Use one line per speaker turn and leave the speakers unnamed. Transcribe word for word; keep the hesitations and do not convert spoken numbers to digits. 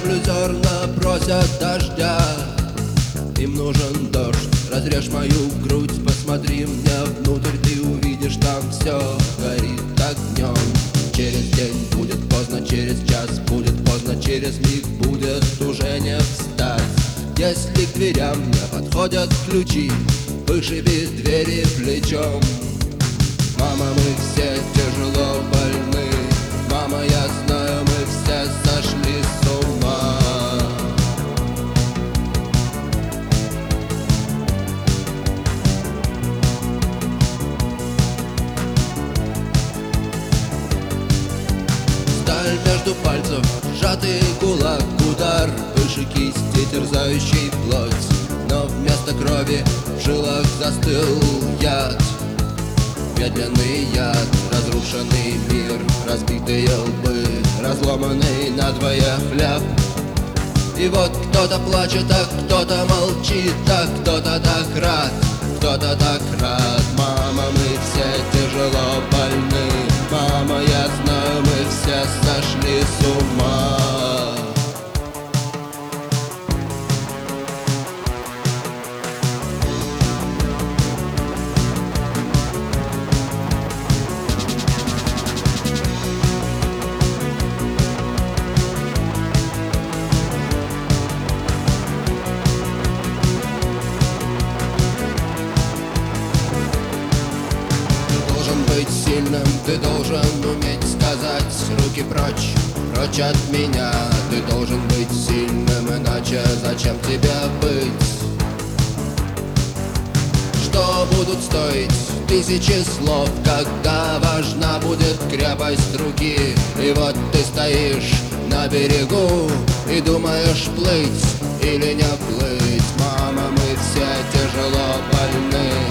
землю зерна просят дождя. Им нужен дождь, разрежь мою грудь, посмотри мне внутрь, ты увидишь, там все горит огнем. Через день будет поздно, через час будет поздно, через миг будет уже не встать. Если к дверям не подходят ключи, вышиби двери плечом. Мама, мы все тяжело больны, мама, я знаю, мы все сошли с ума. Сталь между пальцев, сжатый кулак, удар выше кисти, терзающий плоть. Но вместо крови в жилах застыл яд. Медленный яд, разрушенный мир, разбитые лбы, разломанный надвое хлеб. И вот кто-то плачет, а кто-то молчит, а кто-то так рад, кто-то так рад. Мама, мы все тяжело больны, мама, я знаю, мы все сошли с ума. Быть сильным, ты должен уметь сказать: руки прочь, прочь от меня. Ты должен быть сильным, иначе зачем тебе быть? Что будут стоить тысячи слов, когда важна будет крепость руки? И вот ты стоишь на берегу и думаешь, плыть или не плыть. Мама, мы все тяжело больны,